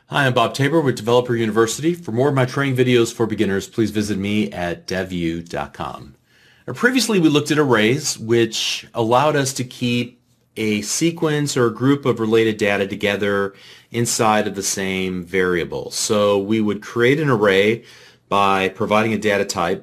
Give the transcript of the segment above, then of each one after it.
Hi, I'm Bob Tabor with Developer University. For more of my training videos for beginners, please visit me at devu.com. Previously, we looked at arrays, which allowed us to keep a sequence or a group of related data together inside of the same variable. So we would create an array by providing a data type,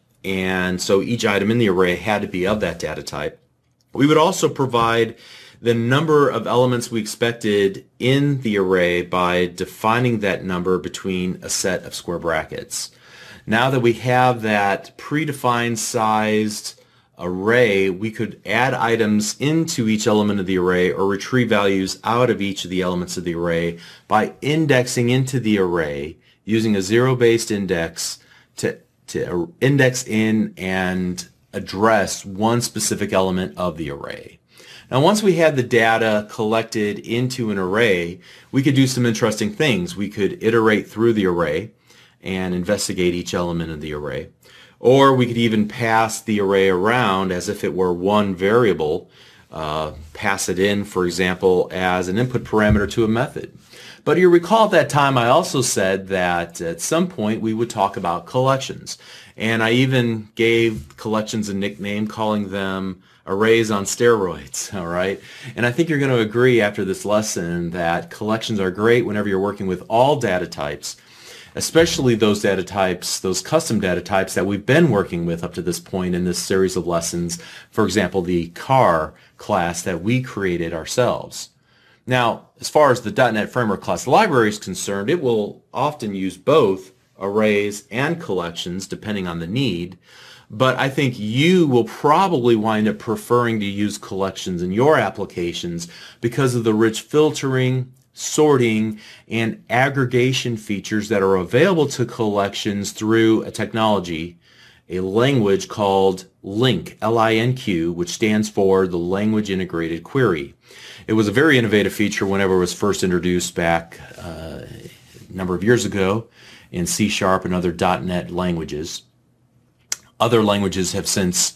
and so each item in the array had to be of that data type. We would also provide the number of elements we expected in the array by defining that number between a set of square brackets. Now that we have that predefined sized array, we could add items into each element of the array or retrieve values out of each of the elements of the array by indexing into the array using a zero-based index to index in and address one specific element of the array. Now, once we had the data collected into an array, we could do some interesting things. We could iterate through the array and investigate each element of the array. Or we could even pass the array around as if it were one variable, pass it in, for example, as an input parameter to a method. But you recall at that time I also said that at some point we would talk about collections. And I even gave collections a nickname, calling them arrays on steroids, all right? And I think you're going to agree after this lesson that collections are great whenever you're working with all data types, especially those data types, those custom data types that we've been working with up to this point in this series of lessons. For example, the car class that we created ourselves. Now, as far as the .NET Framework class library is concerned, it will often use both arrays and collections depending on the need. But I think you will probably wind up preferring to use collections in your applications because of the rich filtering, sorting, and aggregation features that are available to collections through a technology, a language called LINQ, L-I-N-Q, which stands for the Language Integrated Query. It was a very innovative feature whenever it was first introduced back a number of years ago in C# and other .NET languages. Other languages have since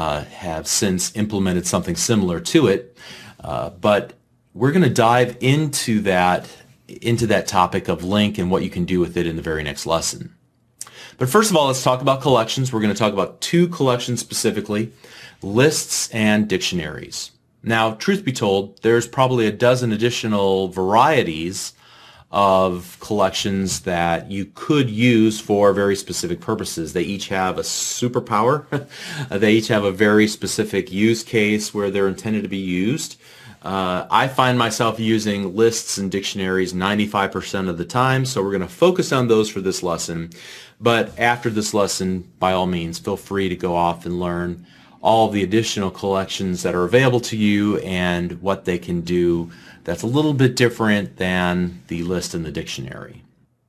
implemented something similar to it, but we're going to dive into that topic of LINQ and what you can do with it in the very next lesson. But first of all, let's talk about collections. We're going to talk about two collections specifically, lists and dictionaries. Now, truth be told, there's probably a dozen additional varieties of collections that you could use for very specific purposes. They each have a superpower. They each have a very specific use case where they're intended to be used. I find myself using lists and dictionaries 95% of the time, so we're going to focus on those for this lesson. But after this lesson, by all means, feel free to go off and learn all the additional collections that are available to you and what they can do that's a little bit different than the list and the dictionary.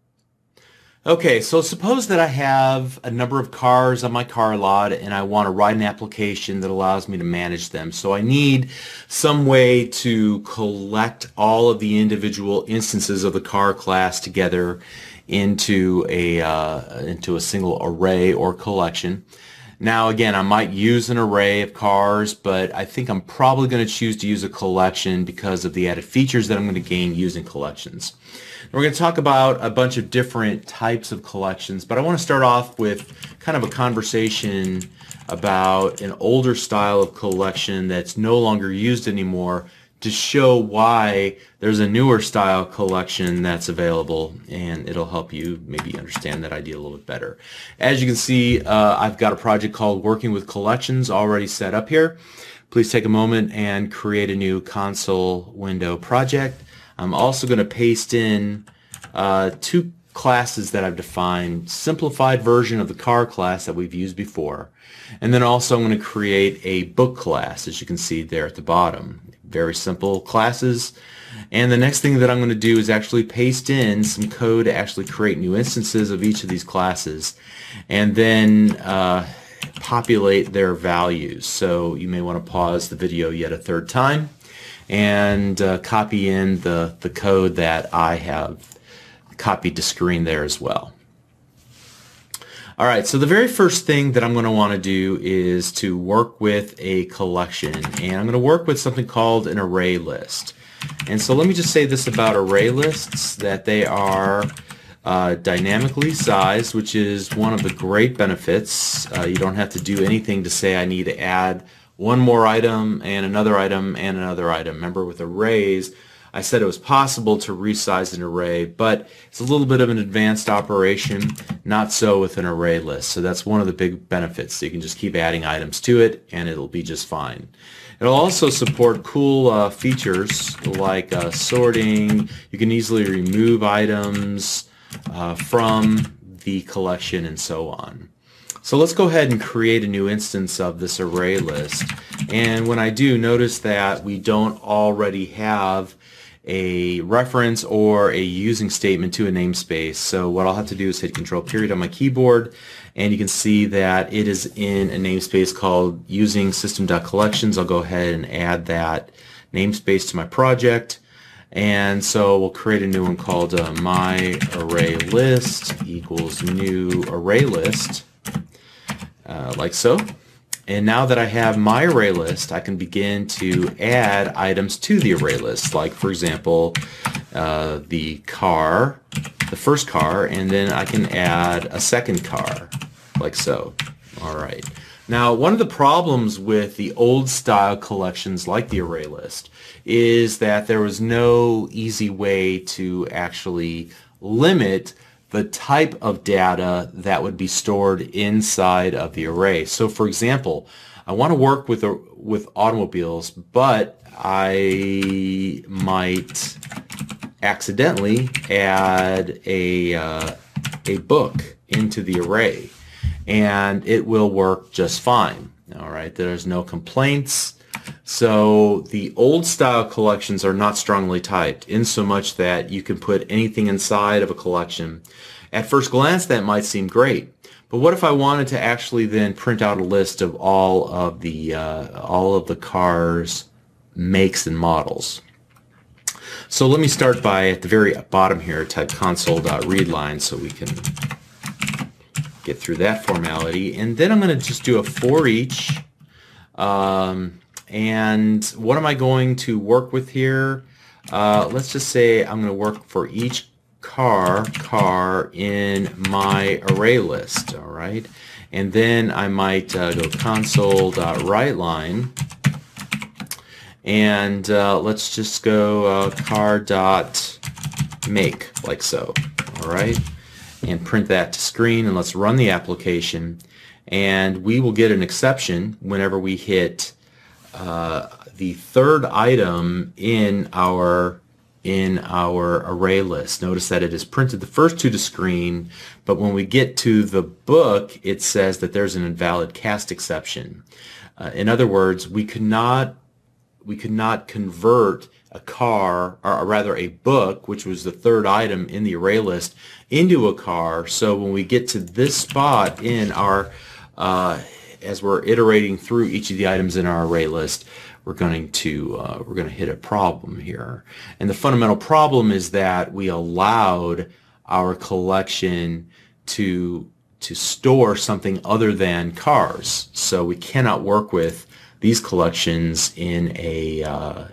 Okay, so suppose that I have a number of cars on my car lot and I want to write an application that allows me to manage them. So I need some way to collect all of the individual instances of the car class together into a single array or collection. Now again, I might use an array of cars, but I think I'm probably going to choose to use a collection because of the added features that I'm going to gain using collections. We're going to talk about a bunch of different types of collections, but I want to start off with kind of a conversation about an older style of collection that's no longer used anymore to show why there's a newer style collection that's available, and it'll help you maybe understand that idea a little bit better. As you can see, I've got a project called Working with Collections already set up here. Please take a moment and create a new console window project. I'm also going to paste in two classes that I've defined, simplified version of the car class that we've used before, and then also I'm going to create a book class, as you can see there at the bottom. Very simple classes. And the next thing that I'm going to do is actually paste in some code to actually create new instances of each of these classes and then populate their values. So you may want to pause the video yet a third time and copy in the code that I have copied to screen there as well. All right, so the very first thing that I'm going to want to do is to work with a collection, and I'm going to work with something called an array list. And so let me just say this about array lists, that they are dynamically sized, which is one of the great benefits. You don't have to do anything to say I need to add one more item and another item and another item. Remember, with arrays, I said it was possible to resize an array, but it's a little bit of an advanced operation, not so with an array list. So that's one of the big benefits. So you can just keep adding items to it and it'll be just fine. It'll also support cool features like sorting. You can easily remove items from the collection and so on. So let's go ahead and create a new instance of this array list. And when I do, notice that we don't already have a reference or a using statement to a namespace. So what I'll have to do is hit Control period on my keyboard, and you can see that it is in a namespace called using system.collections. I'll go ahead and add that namespace to my project. And so we'll create a new one called my array list equals new array list, like so. And now that I have my array list, I can begin to add items to the array list, like for example the car, the first car, and then I can add a second car, like so. All right. Now, one of the problems with the old style collections like the array list is that there was no easy way to actually limit the type of data that would be stored inside of the array. So for example, I want to work with automobiles, but I might accidentally add a book into the array, and it will work just fine. All right, there's no complaints. So the old style collections are not strongly typed in so much that you can put anything inside of a collection. At first glance that might seem great, but what if I wanted to actually then print out a list of all of the cars, makes, and models? So let me start by, at the very bottom here, type console.readline so we can get through that formality, and then I'm going to just do a for each. And what am I going to work with here? Let's just say I'm going to work for each car in my array list, all right? And then I might go console.writeLine, and let's just go car.make, like so, all right? And print that to screen, and let's run the application, and we will get an exception whenever we hit the third item in our array list. Notice that it has printed the first two to screen, but when we get to the book, it says that there's an invalid cast exception. In other words, we could not convert a car, or rather a book, which was the third item in the array list, into a car. So when we get to this spot in our as we're iterating through each of the items in our array list, we're going to hit a problem here. And the fundamental problem is that we allowed our collection to store something other than cars. So we cannot work with these collections in a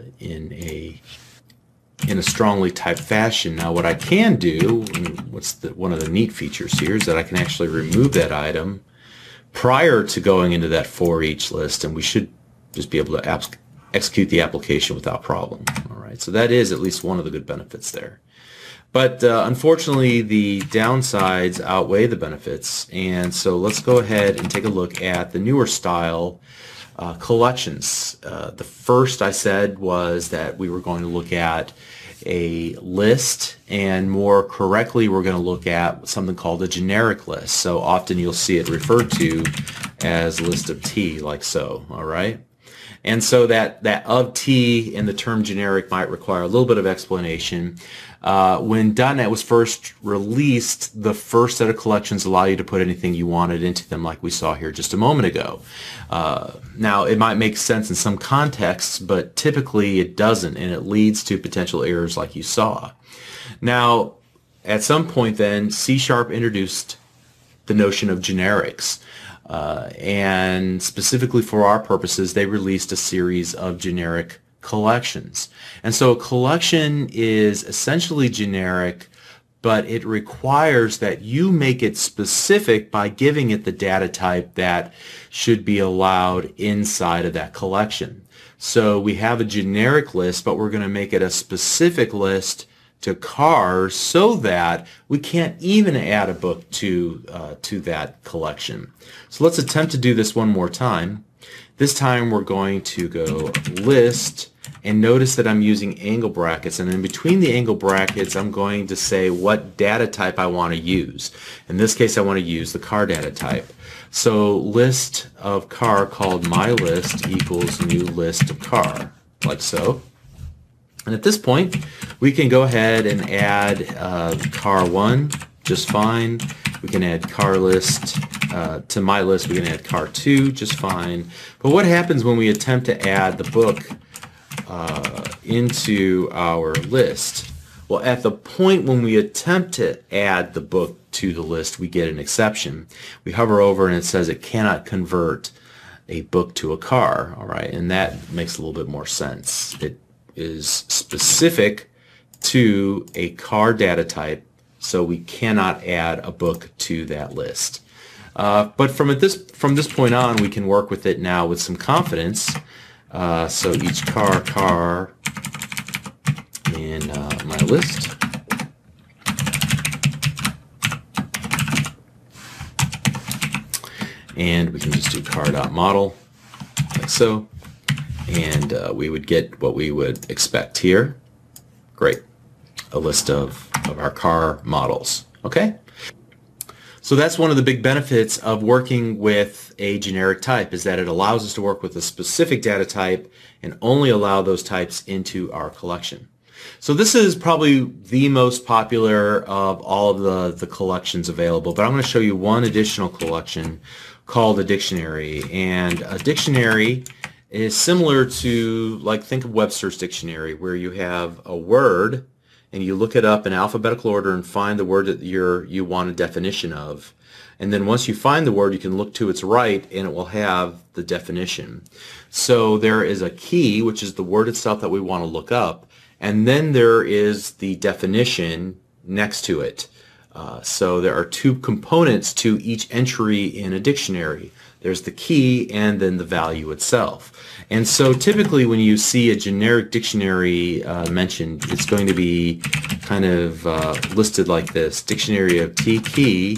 strongly typed fashion. Now what I can do, and one of the neat features here, is that I can actually remove that item prior to going into that for each list, and we should just be able to execute the application without problem. All right, so that is at least one of the good benefits there. But unfortunately, the downsides outweigh the benefits, and so let's go ahead and take a look at the newer style collections. The first I said was that we were going to look at a list, and more correctly we're going to look at something called a generic list. So often you'll see it referred to as list of T, like so. All right, and so that of T in the term generic might require a little bit of explanation. When .NET was first released, the first set of collections allow you to put anything you wanted into them, like we saw here just a moment ago. Now, it might make sense in some contexts, but typically it doesn't, and it leads to potential errors like you saw. Now, at some point then, C# introduced the notion of generics. And specifically for our purposes, they released a series of generic collections. And so a collection is essentially generic, but it requires that you make it specific by giving it the data type that should be allowed inside of that collection. So we have a generic list, but we're going to make it a specific list to cars so that we can't even add a book to that collection. So let's attempt to do this one more time. This time we're going to go list, and notice that I'm using angle brackets, and in between the angle brackets I'm going to say what data type I want to use. In this case I want to use the car data type. So list of car called myList equals new list of car, like so. And at this point we can go ahead and add car 1 just fine. We can add car list to my list. We can add car 2 just fine. But what happens when we attempt to add the book into our list? Well, at the point when we attempt to add the book to the list, we get an exception. We hover over and it says it cannot convert a book to a car. All right, and that makes a little bit more sense. It is specific to a car data type, so we cannot add a book to that list. But from this point on, we can work with it now with some confidence. So each car in my list. And we can just do car.model, like so. And we would get what we would expect here. Great. A list of our car models. Okay? So that's one of the big benefits of working with a generic type, is that it allows us to work with a specific data type and only allow those types into our collection. So this is probably the most popular of all of the collections available, but I'm going to show you one additional collection called a dictionary. And a dictionary is similar to, like, think of Webster's dictionary, where you have a word and you look it up in alphabetical order and find the word that you want a definition of. And then once you find the word, you can look to its right and it will have the definition. So there is a key, which is the word itself that we want to look up, and then there is the definition next to it. So there are two components to each entry in a dictionary. There's the key and then the value itself. And so typically when you see a generic dictionary mentioned, it's going to be kind of listed like this: dictionary of T key,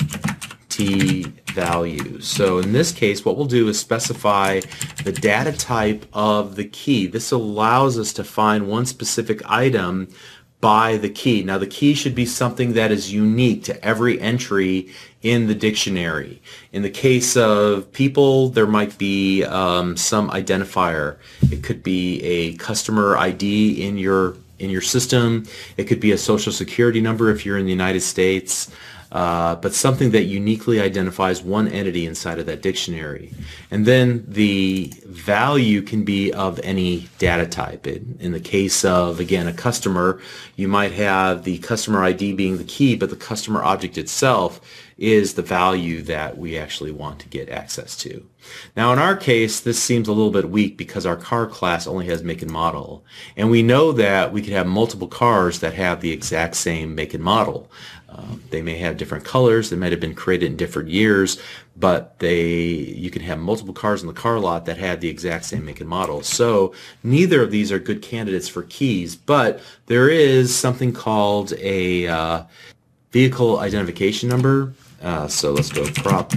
T value. So in this case, what we'll do is specify the data type of the key. This allows us to find one specific item by the key. Now the key should be something that is unique to every entry in the dictionary. In the case of people, there might be some identifier. It could be a customer ID in your system. It could be a social security number if you're in the United States. But something that uniquely identifies one entity inside of that dictionary. And then the value can be of any data type. In the case of, again, a customer, you might have the customer ID being the key, but the customer object itself is the value that we actually want to get access to. Now in our case, this seems a little bit weak because our car class only has make and model. And we know that we could have multiple cars that have the exact same make and model. They may have different colors, they might have been created in different years, but you can have multiple cars in the car lot that have the exact same make and model. So neither of these are good candidates for keys, but there is something called a vehicle identification number. So let's go prop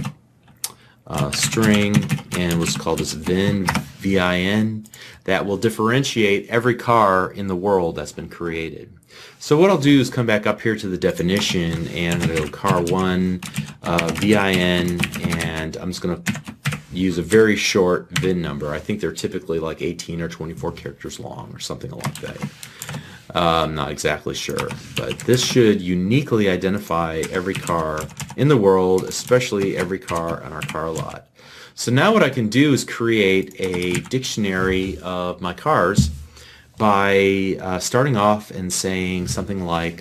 string, and let's call this VIN, V-I-N, that will differentiate every car in the world that's been created. So what I'll do is come back up here to the definition, and I'm going to go car 1, VIN, and I'm just going to use a very short VIN number. I think they're typically like 18 or 24 characters long or something like that. I'm not exactly sure, but this should uniquely identify every car in the world, especially every car on our car lot. So now what I can do is create a dictionary of my cars by starting off and saying something like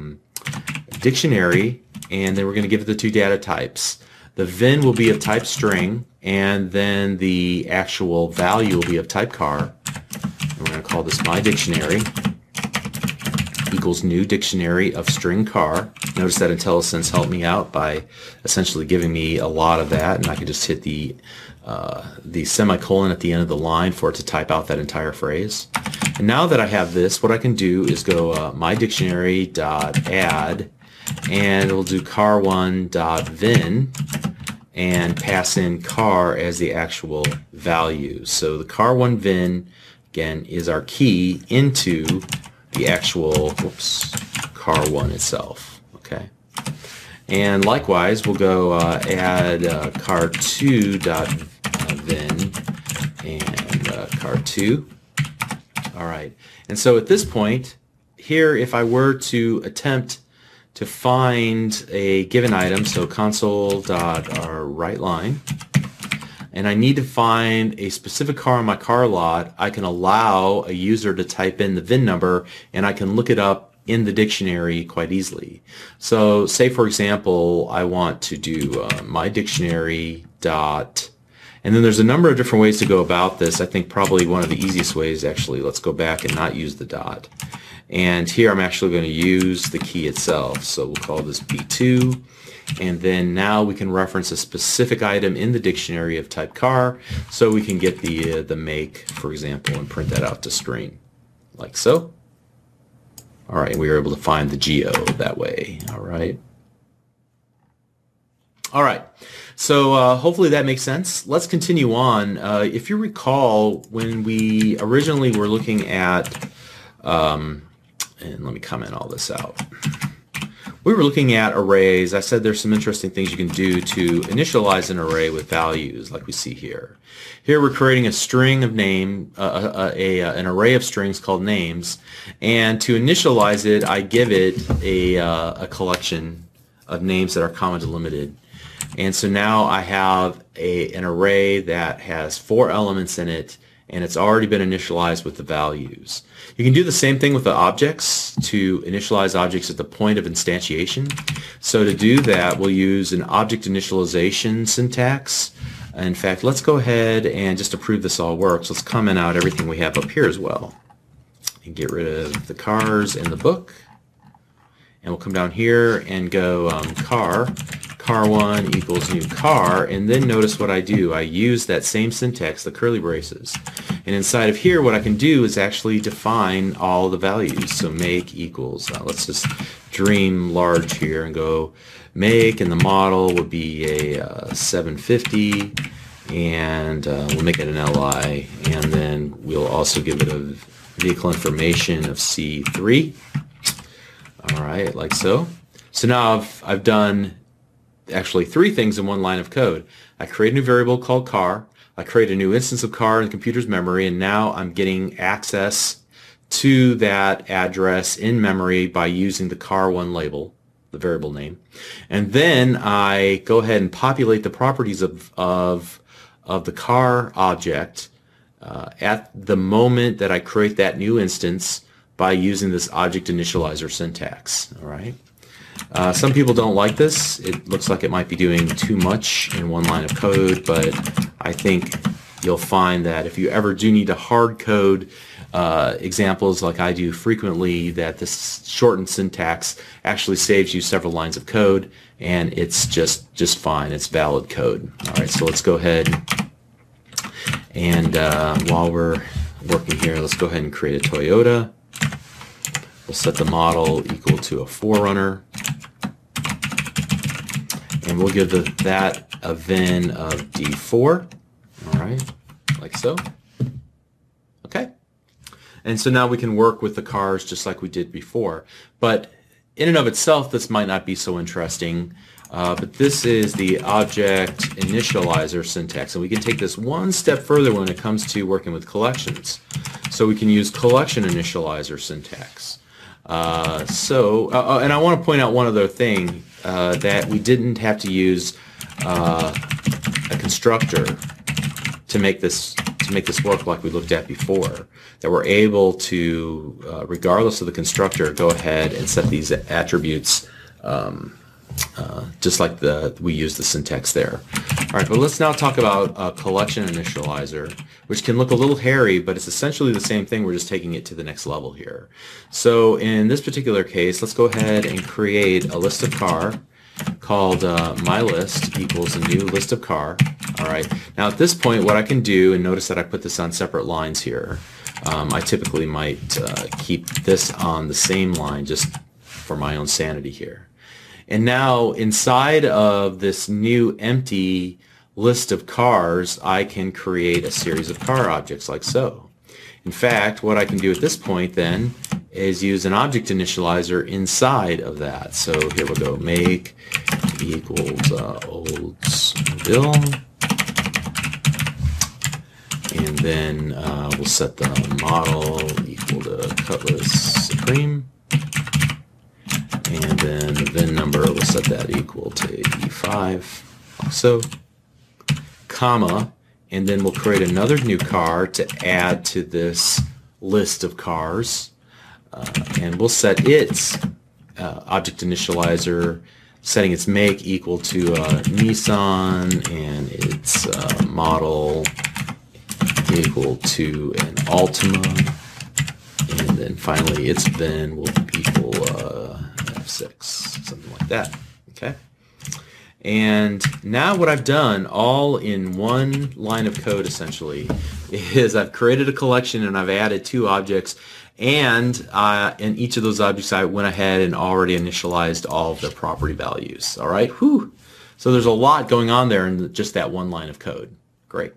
dictionary, and then we're going to give it the two data types. The VIN will be of type string, and then the actual value will be of type car. And we're going going to call this my dictionary equals new dictionary of string car. Notice that IntelliSense helped me out by essentially giving me a lot of that, and I can just hit the semicolon at the end of the line for it to type out that entire phrase. And now that I have this, what I can do is go my dictionary dot add, and we'll do car1 dot vin and pass in car as the actual value. So the car1 vin again is our key into the actual car1 itself. Okay, and likewise we'll go add car2 dot vin and car2. All right, and so at this point here, if I were to attempt to find a given item, so console.writeLine, and I need to find a specific car on my car lot, I can allow a user to type in the VIN number and I can look it up in the dictionary quite easily. So say for example I want to do my dictionary dot, and then there's a number of different ways to go about this. I think probably one of the easiest ways, actually, let's go back and not use the dot. And here I'm actually going to use the key itself. So we'll call this B2. And then now we can reference a specific item in the dictionary of type car. So we can get the make, for example, and print that out to screen, like so. All right, we were able to find the geo that way. All right. All right. So hopefully that makes sense. Let's continue on. If you recall, when we originally were looking at and let me comment all this out. We were looking at arrays. I said there's some interesting things you can do to initialize an array with values like we see here. Here we're creating a string of name, an array of strings called names, and to initialize it I give it a collection of names that are comma delimited. And so now I have an array that has 4 elements in it, and it's already been initialized with the values. You can do the same thing with the objects to initialize objects at the point of instantiation. So to do that, we'll use an object initialization syntax. In fact, let's go ahead and just to prove this all works, let's comment out everything we have up here as well. And get rid of the cars in the book. And we'll come down here and go car1 equals new car, and then notice what I do. I use that same syntax, the curly braces. And inside of here what I can do is actually define all the values. So make equals, let's just dream large here and go make, and the model would be a 750, and we'll make it an LI, and then we'll also give it a vehicle information of C3. All right, like so. So now I've done actually 3 things in one line of code. I create a new variable called car. I create a new instance of car in the computer's memory, and now I'm getting access to that address in memory by using the car1 label, the variable name. And then I go ahead and populate the properties of the car object at the moment that I create that new instance by using this object initializer syntax. All right. Some people don't like this. It looks like it might be doing too much in one line of code, but I think you'll find that if you ever do need to hard code examples like I do frequently, that this shortened syntax actually saves you several lines of code, and it's just fine. It's valid code. All right, so let's go ahead and while we're working here, let's go ahead and create a Toyota. We'll set the model equal to a 4Runner, and we'll give that a VIN of D4. All right, like so. Okay, and so now we can work with the cars just like we did before. But in and of itself, this might not be so interesting. But this is the object initializer syntax, and we can take this one step further when it comes to working with collections. So we can use collection initializer syntax. And I want to point out one other thing, that we didn't have to use a constructor to make this work like we looked at before. That we're able to, regardless of the constructor, go ahead and set these attributes just like we use the syntax there. All All right, but let's now talk about a collection initializer, which can look a little hairy, but it's essentially the same thing. We're just taking it to the next level here. So in this particular case, let's go ahead and create a list of car called myList equals a new list of car. All right. Now at this point, what I can do, and notice that I put this on separate lines here. I typically might keep this on the same line just for my own sanity here. And now inside of this new empty list of cars, I can create a series of car objects like so. In fact, what I can do at this point then is use an object initializer inside of that. So here we'll go, make equals Oldsmobile. And then we'll set the model equal to Cutlass Supreme. And then the VIN number, we'll set that equal to E5, like so, comma, and then we'll create another new car to add to this list of cars, and we'll set its object initializer, setting its make equal to Nissan, and its model equal to an Altima, and then finally its VIN will equal F6, something like that. Okay. And now what I've done all in one line of code essentially is I've created a collection and I've added two objects, and in each of those objects I went ahead and already initialized all of their property values. All right. Whew. So there's a lot going on there in just that one line of code. Great.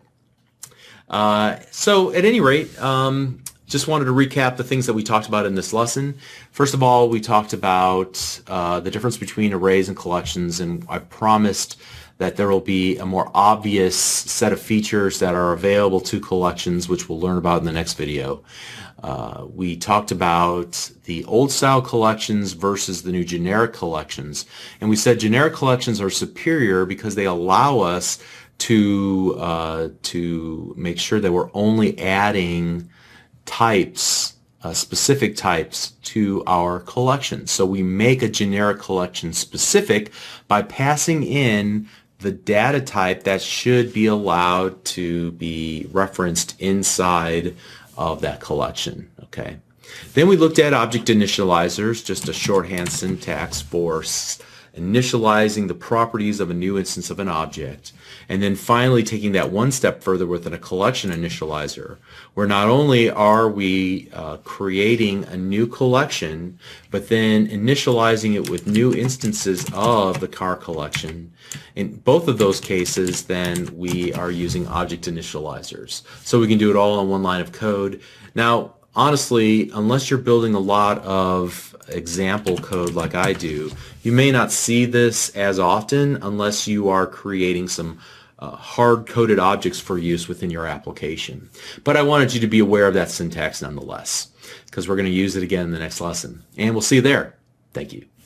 So at any rate, just wanted to recap the things that we talked about in this lesson. First of all, we talked about the difference between arrays and collections, and I promised that there will be a more obvious set of features that are available to collections, which we'll learn about in the next video. We talked about the old style collections versus the new generic collections, and we said generic collections are superior because they allow us to make sure that we're only adding types, specific types to our collection. So we make a generic collection specific by passing in the data type that should be allowed to be referenced inside of that collection. Okay. Then we looked at object initializers, just a shorthand syntax for initializing the properties of a new instance of an object, and then finally taking that one step further within a collection initializer, where not only are we creating a new collection, but then initializing it with new instances of the car collection. In both of those cases, then we are using object initializers. So we can do it all on one line of code. Now, honestly, unless you're building a lot of example code like I do, you may not see this as often unless you are creating some hard-coded objects for use within your application. But I wanted you to be aware of that syntax nonetheless, because we're going to use it again in the next lesson. And we'll see you there. Thank you.